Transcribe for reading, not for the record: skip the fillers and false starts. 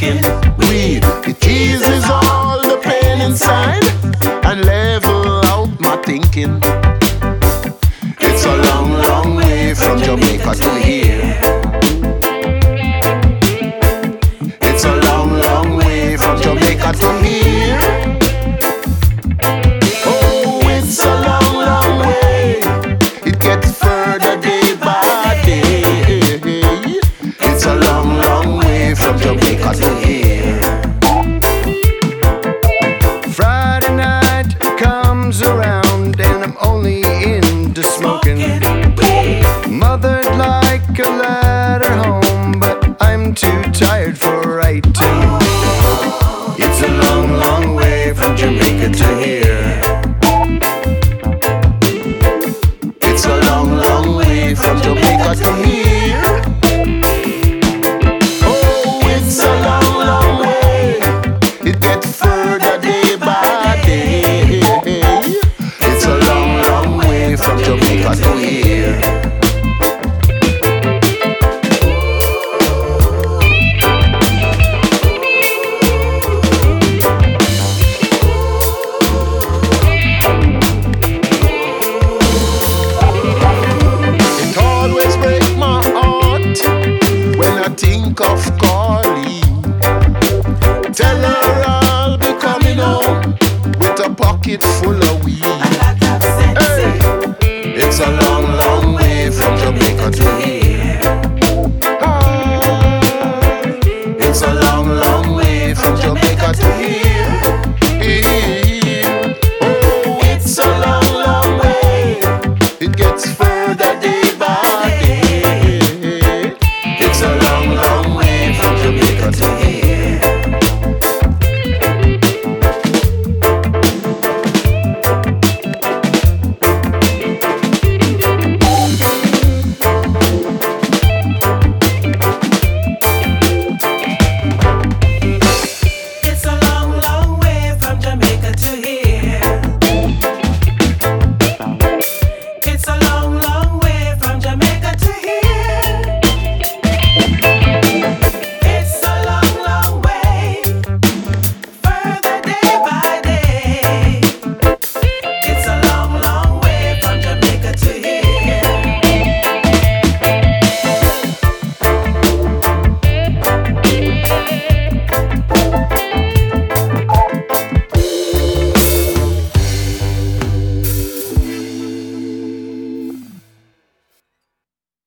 smoking weed. It eases all the pain inside and level out my thinking. It's a long, long way from Jamaica to here. It's a long, long way from Jamaica to here. Oh, it's a long, long way. It gets further day by day. It's a long, long way from Jamaica to here. Friday night comes around and I'm only into smoking. Mother'd like a letter home, but I'm too tired for writing. It's a long, long way from Jamaica to here. It's a long, long way from Jamaica to here. Oh, it's a long, long way. It gets further day by day. It's a long, long way from Jamaica to here. It always breaks my heart when I think of Carly. Tell her I'll be coming home with a pocket full of weed.